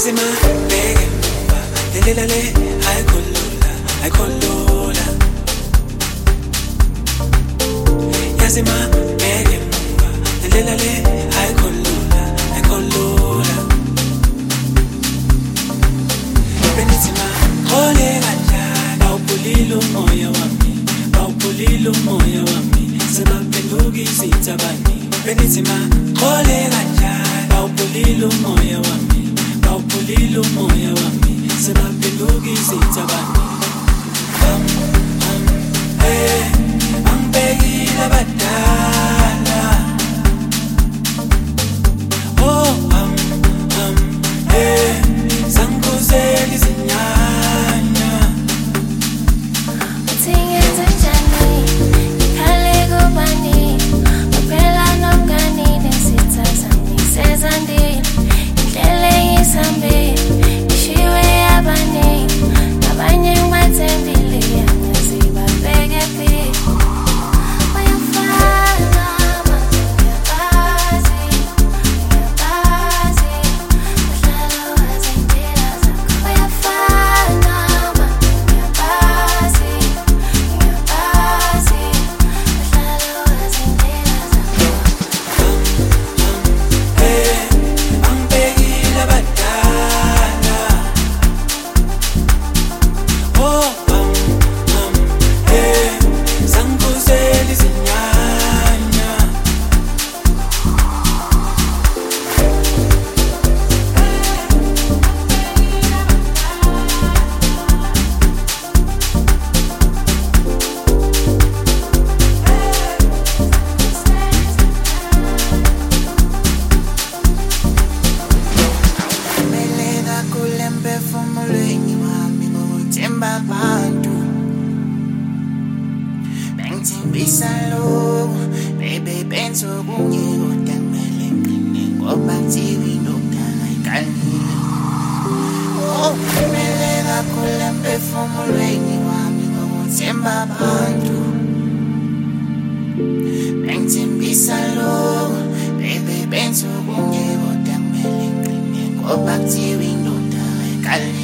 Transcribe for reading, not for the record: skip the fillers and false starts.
Yazima bheke emuva lelela le ayikholula Yazima bheke emuva lelela le ayikholula Benizima khole kanjani awupulile umoya wami sebaphenduka izithabani Benizima khole kanjani awupulile umoya wami sebaphenduka izithabani angibekile abadala sangikuzela izinyanya uthi ngenze njani ngikhale kubani uphela nomngani nesithatha ngisezandile indlela engisihambile ngishiwe abaningi abanye ngibathembile yangazi babheke phi uyafana ngiyakwazi uhlala wazi indlela zakho uyafana ngiyakwazi uhlala wazi indlela zakho angibekile abadala sangikuzela izinyanya Meleka kule mphefumulweni wami ngokuthemba abantu bengithembisa lokhu bebe benza okunye kodwa kumele ngiqine ngoba kuthiwa indoda ayikalile meleka kule mphefumulweni wami ngokuthemba abantu bengithembisa lokhu bebe benza okunye kodwa kumele ngiqine ngoba kuthiwa indoda ayikalile